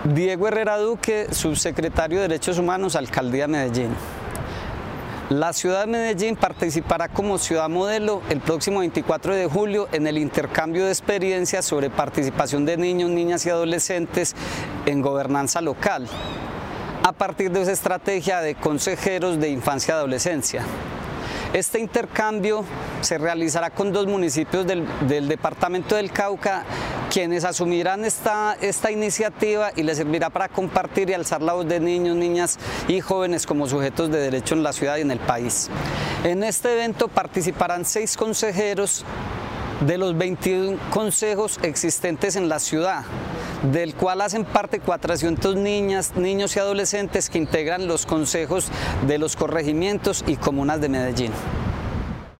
Diego Herrera Duque, subsecretario de Derechos Humanos, Alcaldía de Medellín. La ciudad de Medellín participará como ciudad modelo el próximo 24 de julio en el intercambio de experiencias sobre participación de niños, niñas y adolescentes en gobernanza local, a partir de esa estrategia de consejeros de infancia y adolescencia. Este intercambio se realizará con 2 municipios del departamento del Cauca, quienes asumirán esta iniciativa y les servirá para compartir y alzar la voz de niños, niñas y jóvenes como sujetos de derecho en la ciudad y en el país. En este evento participarán 6 consejeros de los 21 consejos existentes en la ciudad, del cual hacen parte 400 niñas, niños y adolescentes que integran los consejos de los corregimientos y comunas de Medellín.